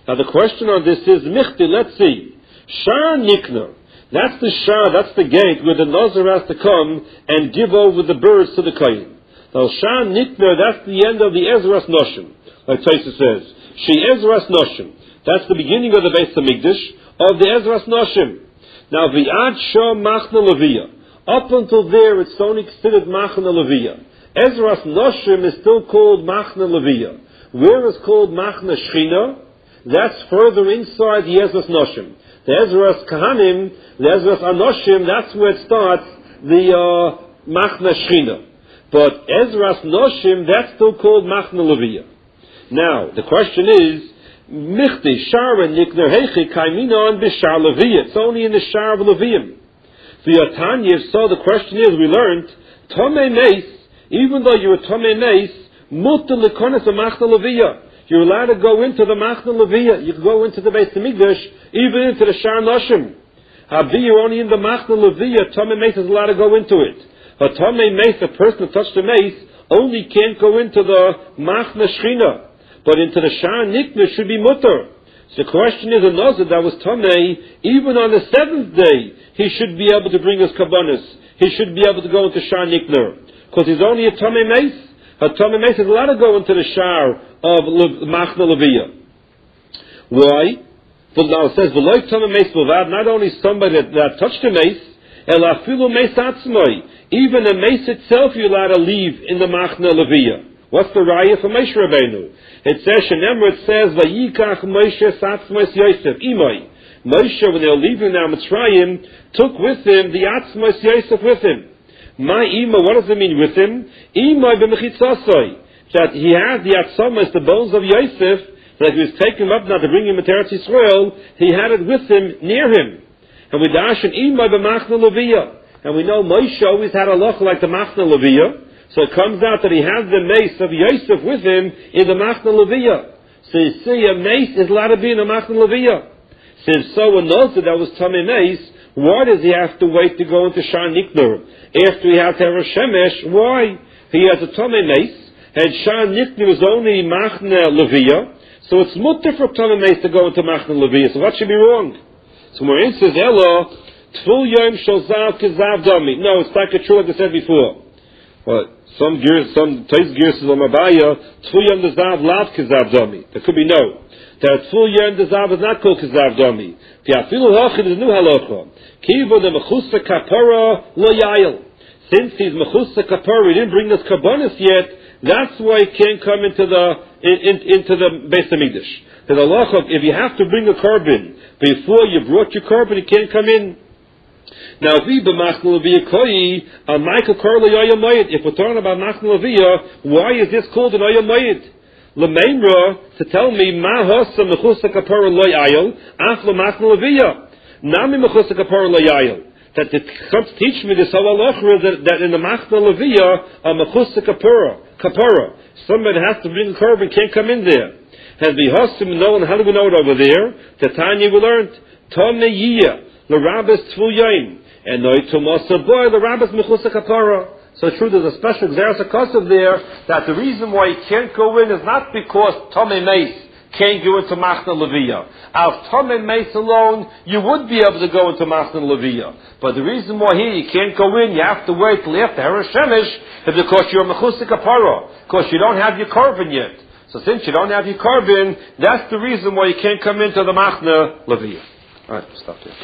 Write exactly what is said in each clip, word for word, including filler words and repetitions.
Now the question on this is, Michti, let's see. Shar Nikner. That's the shar, that's the gate where the Nazir has to come and give over the birds to the Kohen. Now Shar Nikner, that's the end of the Ezras Noshim. Like Taisa says, She Ezras Noshim. That's the beginning of the Beis Hamikdash, of the Ezras Noshim. Now Vi'ad Shah Machna Leviyah. Up until there, it's only considered Machna Leviyah. Ezras Noshim is still called Machna Leviyah. Where is called Machna Shechina? That's further inside the Ezras Noshim. The Ezras Kahanim, the Ezras Anoshim, that's where it starts, the uh, Machna Shechina. But Ezras Noshim, that's still called Machna Leviyah. Now, the question is, Michti, Shara, Nikner, Hechi, Kaiminon, Bishar Leviyah. It's only in the Shar of Leviyim. V'yatanya, so the question is, we learned, Tomei Meis, even though you're a Tomei Meis, Mutter Lekonis a Machna Leviyah. You're allowed to go into the Machna Leviyah. You can go into the Beis Hamikdash, even into the Shar Noshim. Habi, you're only in the Machna Leviyah. Tomei Meis is allowed to go into it. A Tomei Meis, a person who touched the Meis, only can't go into the Machna Shechina. But into the Shar Nikner should be mutter. So the question is, a Nazir that was Tomei, even on the seventh day, he should be able to bring his Kabbanis. He should be able to go into Shar Nikner. Because he's only a Tomei Meis. A Tomei Meis is allowed to go into the Shar of Le- Machna Leviyah. Why? But now it says, V'loi Tomei Meis B'vad, not only somebody that, that touched the Meis, Ela Afilu Meis Atzmoi, even the Meis itself you're allowed to leave in the Machna Leviyah. What's the raya for Moshe Rabbeinu? It says, Shenemar, it says, Vayikach Moshe Satzmos Yosef, Imoi. Moshe, when they were leaving now Mitzrayim, took with him the Atzmos Yosef with him. My Ima, what does it mean with him? Imoi b'mechitzasoi. That he had the Atzmos, the bones of Yosef, that he was taking him up now to bring him into Eretz Yisrael, he had it with him, near him. And we dash an Imoi b'machna Leviyah. And we know Moshe always had a loch like the Machna Leviyah. So it comes out that he has the mace of Yosef with him in the Machna Leviyah. So you see, a mace is allowed to be in the Machna Leviyah. Since so a Nazir that was Tomei Meis, why does he have to wait to go into Shar Nikner? After he has to have a Shemesh, why? He has a Tomei Meis, and Shar Nikner is only Machna Leviyah, so it's mutter for Tomei Meis to go into Machna Leviyah. So what should be wrong? So Morin says, Elo, Tful Yom Shozav Kizav Dami. No, it's like a true like I said before. Well, some gears, some Tais gears is on Mabaya, Tful Yom Dezav Lav Kizav Dami. There could be no. That Tful Yom Dezav is not called Kizav Dami. Piafilu Hachid is a new halacha. Kivo de Mechusa Kapara Lo Yael. Since he's Mechusa Kapara, he didn't bring this Kabbanis yet, that's why he can't come into the, in, in, into the Beis Hamikdash. The halacha, if you have to bring a carbon before you brought your carbon, you can't come in. Now, if we're talking about Machna Leviyah, why is this called an Oyam Mayid? L'meimra, to tell me, Ma hosa mechusa kapara lo yayel, af l'Machna Leviyah. Nami mechusa kapara lo yayel. That it comes to teach me this halachah that, that in the Machna Leviyah, a mechusa kapara, kapara, somebody has to bring a carbon, can't come in there. Has the hosim known, how do we know it over there? The Tanya we learned, Tomei the rabbis Tful Yom. And no Tomasa boy, the rabbis mechusa kapara. So true, there's a special Xeris HaKosav there, that the reason why he can't go in is not because Tomei Meis can't go into Machna Leviyah. Out Tomei Meis alone, you would be able to go into Machna Leviyah. But the reason why here you can't go in, you have to wait till after Hera Shemesh, is because you're mechusa kapara, because you don't have your carbon yet. So since you don't have your carbon, that's the reason why you can't come into the Machna Leviyah. Alright, stop there.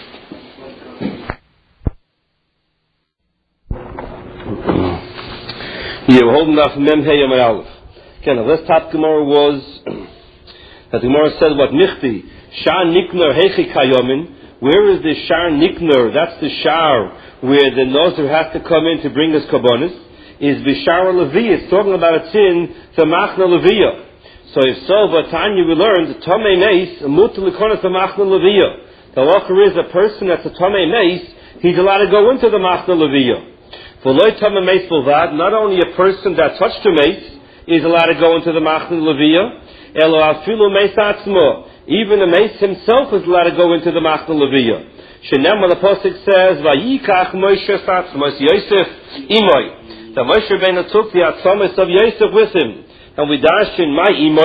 Yeah, we're holding off Mem Hey Yom Aleph. Again, the last top Gemara was that the Gemara said what Michti Shar Nikner Hechi Kayomin. Where is the Shar Nikner? That's the Shar where the Nazir has to come in to bring his kabbanis. Is Bishar Leviyah? It's talking about a sin to Machna Leviyah. So if so, Vatanya we learned Tomei Meis Mutal Likonas to Machna Leviyah. The halacha is a person that's a Tomei Meis, he's allowed to go into the Machna Leviyah. Not only a person that touched a mace is allowed to go into the Machna Leviyah, even the mace himself is allowed to go into the Machna Leviyah. Shenem, the Pasuk says, Vayikach Moshe Satzmos Yosef Imoi. That Moshe Rabbeinu took the Atzmos of Yosef with him. And we dash in my Imoi,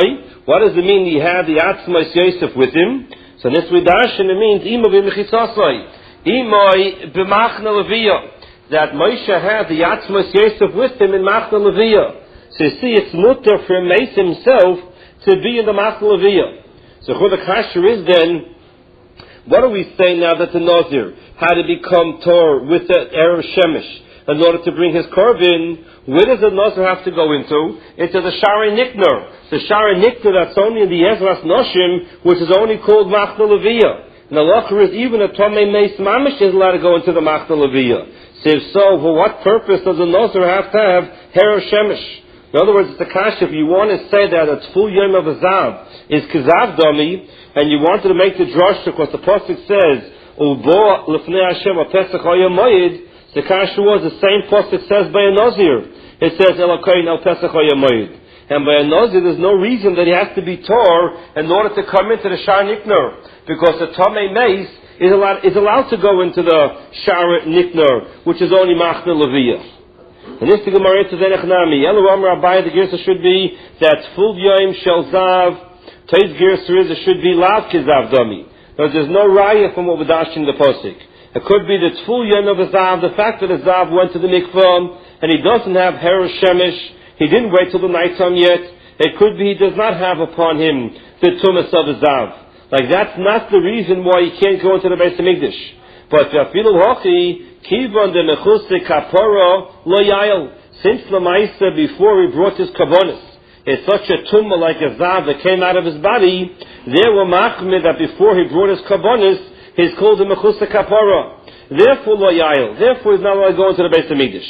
What does it mean he had the Atzmos Yosef with him? So this we darshan, it means Imo b'mechitzasai. Imoi b'machna leviyah. That Moshe had the Atzmos Yosef with him in Machna leviyah. So you see, it's mutter for Meis himself to be in the Machna leviyah. So the kasher is then, what do we say now that the Nazir had to become Tor with the Erev Shemesh in order to bring his korban? Where does the Nazir have to go into? Into the Shari Nikner. The Shari Nikner that's only in the Ezras Noshim, which is only called Machna leviyah. And the lacher is even a Tomei Meis Mamish is allowed to go into the Machna leviyah. So if so, for what purpose does the Nazir have to have Erev Shemesh? In other words, it's a kash, if you want to say that a full yom of a zav is kizav dami, and you wanted to make the drush, because the pasuk says, Ubo lefnei Hashem apesach hayamoyed, the kash was the same pasuk says by a Nazir. It says, Elokain al pesach hayamoyed. And by a Nazir, there's no reason that he has to be tor in order to come into the Shar Nikner, because the Tomei Meis is allowed, is allowed to go into the Shar Nikner, which is only Machna leviyah. And this the Gemara to Zenechnami. Elu Amar Abai, the Gersa should be that full Yom Shel Zav. Today's Gersa is it should be Lav Kizav Dami. But there's no raya from what we dashed in the Posik. It could be that full Yom of a Zav, the fact that a Zav went to the mikvah and he doesn't have Hera Shemesh, he didn't wait till the night time yet. It could be he does not have upon him the Tumas of a Zav. Like that's not the reason why he can't go into the Beis HaMikdash. But Afilu Hochi, Kivon de Mechuse Kapara Lo Yael. Since Lamaisa, before he brought his Kavonis, it's such a tumma like a Zav that came out of his body, there were Machmid that before he brought his Kavonis, he's called the Mechuse Kapara. Therefore Lo Yael. Therefore he's not allowed to go into the Beis HaMikdash.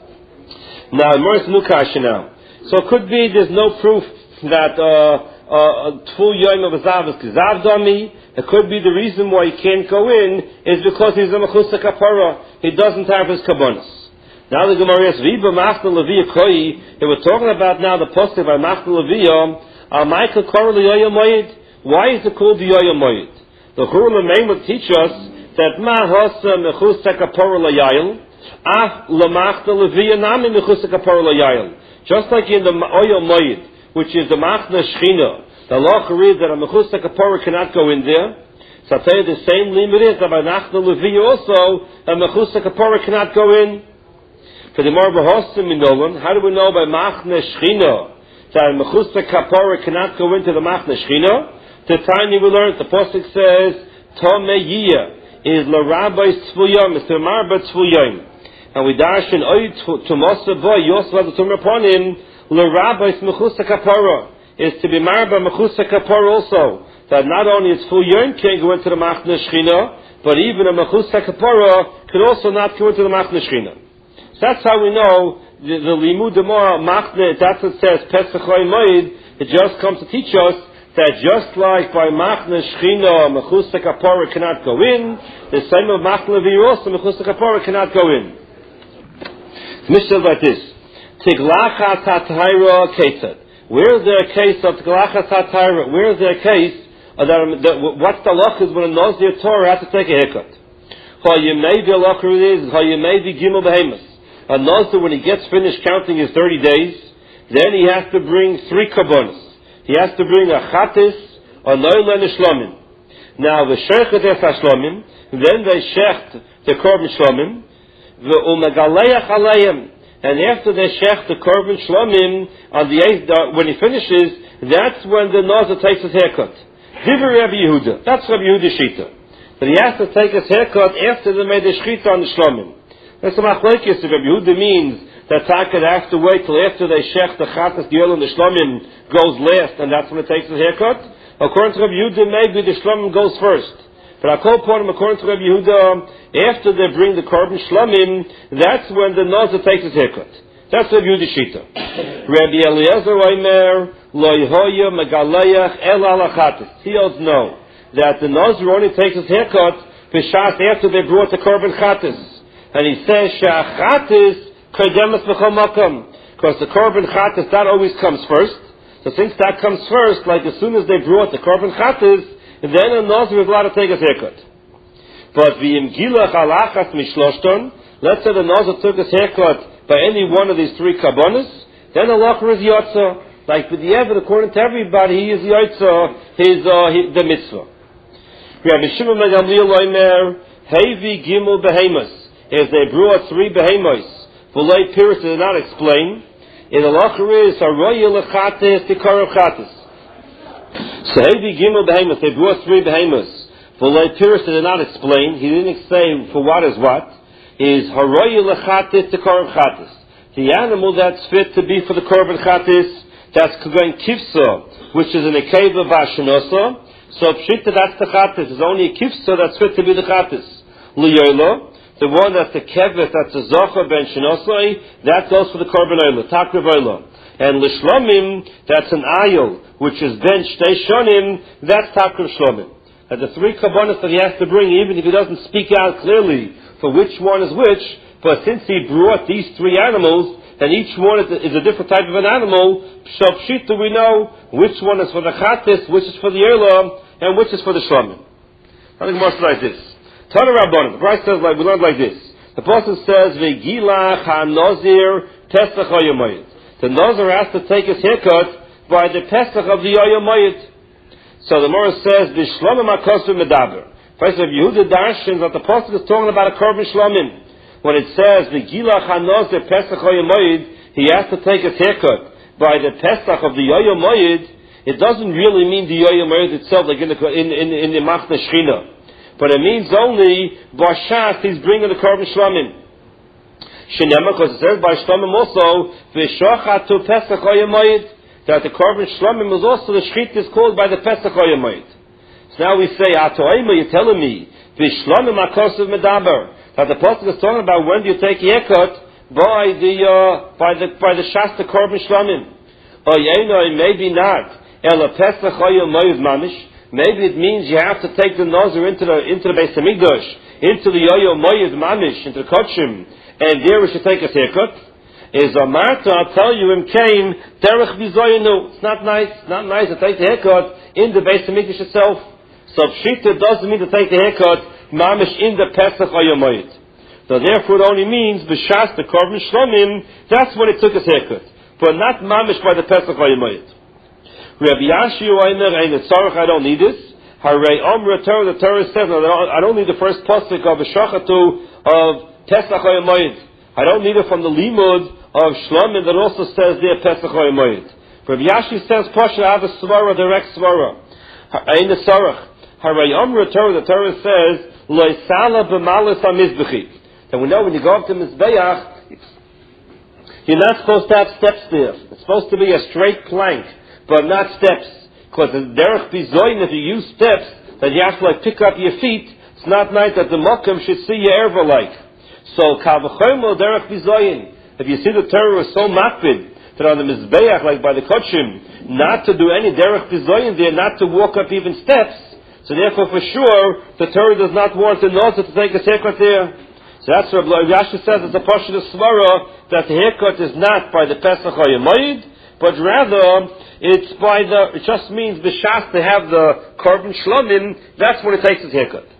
Now, Moritz Nukasha now. So it could be there's no proof that uh, uh, full Yom of a Zav is Kizav Dami. It could be the reason why he can't go in is because he's a Mechuse Kapara. He doesn't have his Kabbonis. Now the Gemara is Viva Machna leviyah Koi. They were talking about now the posted by Machna leviyah. Al Michael Korah L'Yoyah Moed. Why is it called the Yoyah Moed? The Churul Maim would teach us that Ma Hasa Mechuse Kapara L'Yael Af LaMachna leviyah Nami Mechuse Kapara L'Yael. Just like in the Yoyah Moed, which is the Machna Shechina. The law reads that a Mechuse Kapara cannot go in there. So I'll tell you the same limit is that by Machna leviyah also a Mechuse Kapara cannot go in. For the more Bahosim Minolan, how do we know by Machna Shechina that a Mechuse Kapara cannot go into the Machna Shechina? The time we learned, the Pasuk says, Tomei is L'Rabbi Tzvuyam, is T'marba Tzvuyam. And we dash in Oy Tumasa Boy, Yosef has a tumor upon him, L'Rabbi Mechuse Kapara. Is to be married by Mechuse Kapara also. That not only is full Yom can't go into the Machna Shechina, but even a Mechuse Kapara could also not go into the Machna Shechina. So that's how we know the, the Limud Demora Machna, that's what it says, Pesach Moed, it just comes to teach us that just like by Machna Shechina, Mechuse Kapara cannot go in, the same of Machna leviyah also, Mechuse Kapara cannot go in. Mishnah like this. Tiglachas HaTayra Ketzad. Where is there a case of Tglachas HaTayra? Where is there a case of that, that, what's the loch is when a Nazir Torah has to take a haircut? Hayimei the loch is Hayimei the Gimel Behemoth. A Nazir, when he gets finished counting his thirty days, then he has to bring three kabbonis. He has to bring a chatis, a noila, and a shlomim. Now the sheichet es ha-shlomim, then they shecht the korban shlomim, the umegaleach aleim. And after they shech the korban shlomim on the eighth, uh, when he finishes, that's when the Nazir takes his haircut. Divrei Rabbi Yehuda. That's Rabbi Yehuda Shita. That he has to take his haircut after they made the shchita on the shlomim. That's the machlekes. Rabbi Yehuda means that Taka has to wait till after they shech the chatas, the oil, and the shlomim goes last, and that's when it takes his haircut. According to Rabbi Yehuda, maybe the shlomim goes first. But I call upon him, according to Rabbi Yehuda, after they bring the korban shlomim, that's when the Nazir takes his haircut. That's Rabbi Yehuda Shita. Rabbi Eliezer Omer, Lo Yehoya Megalayach El Alachatis. He holds no, that the Nazir only takes his haircut b'shas after they brought the korban chatis. And he says, Sha'achatis kodemas b'chol makom. Because the korban chatis, that always comes first. So since that comes first, like as soon as they brought the korban chatis, and then a Nazir is allowed to take his haircut. But v'im gilach alachas mishloshton, let's say the Nazir took his haircut by any one of these three kabbonis, then the lacher is yotza. Like with the Eved, according to everybody, he is the Yitzah, his, uh, his, the mitzvah. Rabbi Shimon ben Gamliel Omer, Hevi Gimel Behemoth. As they brought three behemoths, V'loi Piris did not explain. In the Lacher is Haroya Lechates Tikarav Chates. So Hevi Gimel Behemoth, they brought three behemoths. V'loi Piris did not explain. He didn't say for what is what. Is Haroya Lechates Tikarav Chates. The animal that's fit to be for the Korban Chates, that's going Kifsa, which is an Akeva Vashinosa. So Pshita, that's the Chates. There's only a Kifsa that's fit to be the Chates. Liyola, the one that's the Kevet, that's the Zocha Ben Shinosai, that goes for the Korban Oila, Takriv Oila. And Lishlomim, that's an Ayil, which is Ben Shtei Shonim, that's Takriv Shlomim. And the three Kabbanas that he has to bring, even if he doesn't speak out clearly for which one is which, but since he brought these three animals, and each one is a, is a different type of an animal, so Pshita, we know which one is for the Chatis, which is for the Elam, and which is for the Shlomim. I think more like this. Tana Rabbanim, the Christ says, like, we learned like this. The Apostle says, V'gilach ha-nozir Pesach ha-yomayit. The Nozir has to take his haircut by the Pesach of the yomayit. So the Morah says, V'shlomim ha-kosu medaber. First of Yehuda Darshan, that the Apostle is talking about a Korban Shlomim. When it says the Gilach HaNozir Pesach HaYomayid, he has to take his haircut by the Pesach of the Yomayid. It doesn't really mean the Yomayid itself, like in the in in, in the Machna Shechina, but it means only Bashas he's bringing the Korban Shlamim. Shenema, because it says by Shlamim also V'Shachatu Pesach HaYomayid, that the Korban Shlamim is also the Shechit is called by the Pesach HaYomayid. So now we say Atoima, you're telling me V'Shlamim HaKosav Medaber. That the Apostle is talking about when do you take haircut by the uh, by the by the Shasta Korban Shlamim. Or you maybe not. Ela Pesach Hayomayid Mamish. Maybe it means you have to take the Nazir into the into the Beis Hamikdash, into the Hayomayid Mamish, into the Kodshim, and there we should take a haircut. Is a Marta, I'll tell you, him came Derech Bizoyinu. It's not nice, not nice to take the haircut in the Beis Hamikdash itself. So Pshita doesn't mean to take the haircut Mamish in the Pesach Hayomayid. So therefore it only means B'shas the Korban Shlomim, that's when it took his haircut. But not Mamish by the Pesach Hayomayid. Rabbi Yashi Oimer, I don't need this. Harei Omra Torah, the Torah says, I don't need the first pasuk of B'shachatu of Pesach Hayomayid. I don't need it from the Limud of Shlomim that also says there Pesach Hayomayid. Rabbi Yashi says, Pasha Ava Svara, direct Svara. Ein Sarach. Harei Omra Torah, the Torah says, Loisala b'malis ha-mizbechi. That we know when you go up to Mizbeach, you're not supposed to have steps there. It's supposed to be a straight plank, but not steps. Because the derech bizoyin, if you use steps, that you have to like pick up your feet, it's not nice that the mokum should see your erva like. So, kavachoymo derech bizoyin. If you see the Torah is so makbid, that on the Mizbeach, like by the Kodshim, not to do any derech bizoyin there, not to walk up even steps. So therefore, for sure, the Torah does not want the Nazir to take a haircut there. So that's what Rabbi Yashi says, it's a portion of Svara, that the haircut is not by the Pesach HaYomayid, but rather, it's by the, it just means B'shas to have the Korban Shlomim, that's when it takes his haircut.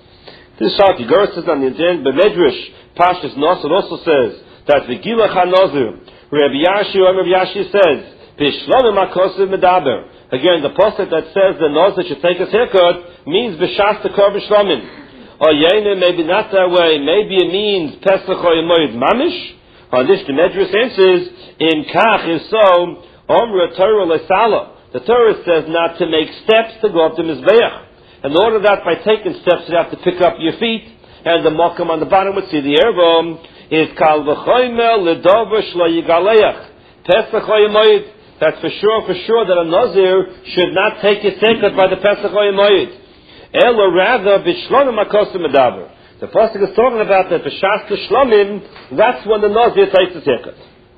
This Shalti Gur says on the end, B'medrash, Pashas Nasr also says, that the Gilach HaNazir, Rabbi Yashi, or Rabbi Yashi says, B'shlomim HaKosiv Medaber. Again, the pasuk that says the Nazir should take his haircut means B'shas the Korban Shlomim. Or Yena, maybe not that way. Maybe it means Pesach or Yemoyed Mamish. On this, the Medrash answers, in Kach is so, Omra Torah Lesala. The Torah says not to make steps to go up to Mizbeach. In order that by taking steps you have to pick up your feet, and the Mokum on the bottom would see the Ervom, is Kal V'choymel L'dovash La Yigaleach. Pesach or Yemoyed. That's for sure, for sure that a Nazir should not take his haircut by the Pesach Hayomayid. Ela rather, B'shlonim HaKosim Medaber. The pasuk is talking about that B'shas Shlomim, that's when the Nazir takes his haircut.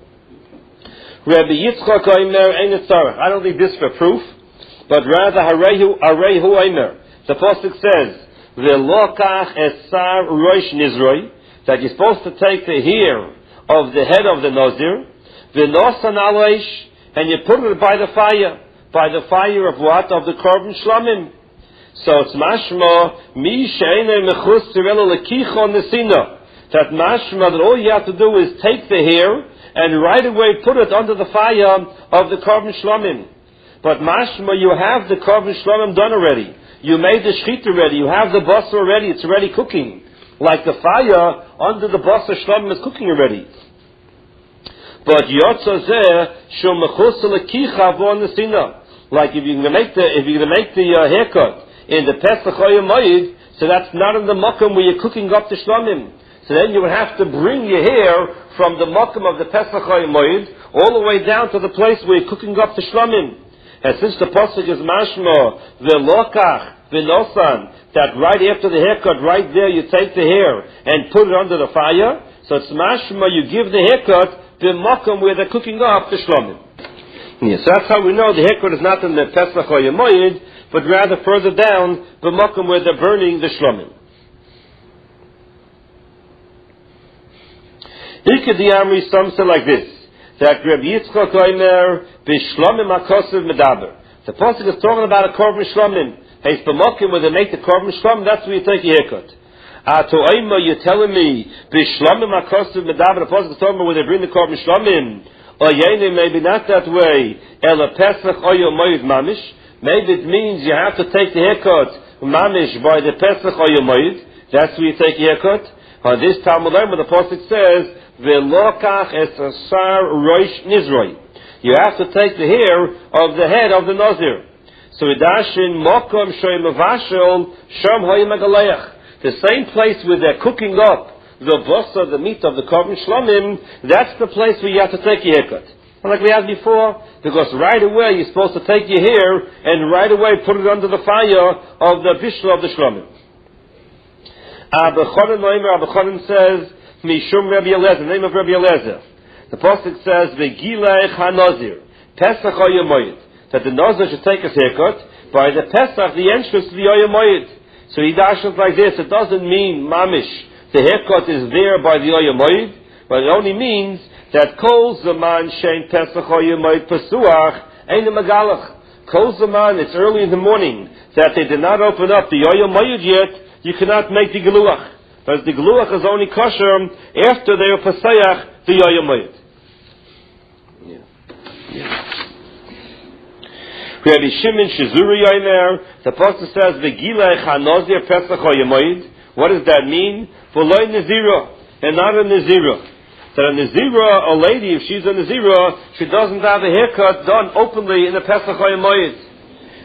Rabbi Yitzchak Oimer Ein Tzarech. I don't need this for proof, but rather Harehu Harehu Oimer. The pasuk says, V'lokach Esar Rosh Nizroi, that you're supposed to take the hair of the head of the Nazir, V'nosan Aleish, and you put it by the fire. By the fire of what? Of the Korban Shlomim. So it's mashma, mi she'enei mechus tirelo lekicho nesina. that mashma that all you have to do is take the hair and right away put it under the fire of the korban shlomim. But mashma, you have the korban shlomim done already. You made the shechita already. You have the basar already. It's already cooking. Like the fire under the basar shlomim is cooking already. But yotza zeh shel mechus lekicha vo nesina. Like if you're going to make the if you're going to make the uh, haircut in the Pesach Moed, so that's not in the makom where you're cooking up the shlomim. So then you would have to bring your hair from the makom of the Pesach Moed all the way down to the place where you're cooking up the shlomim. And since the pasuk is mashma v'lokach v'nosan, that right after the haircut, right there, you take the hair and put it under the fire. So it's mashma, you give the haircut the makom where they're cooking up the shlomim. Yes, so that's how we know the haircut is not in the Pesach Moed, but rather further down the makom where they're burning the shlomim. Ikadi Amri, some say like this, that Rabbi Yitzchak Omer b'shlomim hakosiv medaber. The pasuk is talking about a korban shlomim. Hey, it's the makom where they make the korban shlomim. That's where you take your haircut. Ato Omer, you're telling me b'shlomim hakosiv medaber. The pasuk is talking about where they bring the korban shlomim. Or yene, maybe not that way. Ela Pesach Oyo Moed Mamish. Maybe it means you have to take the haircut Mamish by the Pesach Oyo Moed. That's where you take your haircut. On this Talmud Lema, the pasuk says, Ve'lokach es asar roish nizroi. You have to take the hair of the head of the Nazir. So idashin mokom shoy mavashel sham hoy megaleach. The same place where they're cooking up the bosa, the meat of the korban shlomim, that's the place where you have to take your haircut. Like we had before, because right away you're supposed to take your hair and right away put it under the fire of the bishul of the shlomim. Abba Chonin Noimer, Abba Chonin says, Mishum Rabbi Eliezer, the name of Rabbi Eliezer. The pasuk says, V'gilech HaNazir, Pesach Oyom Moed, that the Nazir should take his haircut by the Pesach, the entrance to the Oyom Moed. So he dashes like this, it doesn't mean mamish, the haircut is there by the Oyom Moed, but it only means that Kol Zaman Shein Pesach Oyom Moed Pesuach, Ein Magalach. Kol Zaman, it's early in the morning, that they did not open up the Oyom Moed yet, you cannot make the Geluach. Because the Geluach is only kosher after they are Pesach the Oyom Moed. Yeah. Yeah. Rabbi Shimon Shizuri Yomer, the pasuk says, V'gilech HaNazir Pesach Oyom Moed. What does that mean? V'loi Nazira, and not a Nazira. That a Nazira, a lady, if she's a Nazira, she doesn't have a haircut done openly in the Pesach Oyom Moed.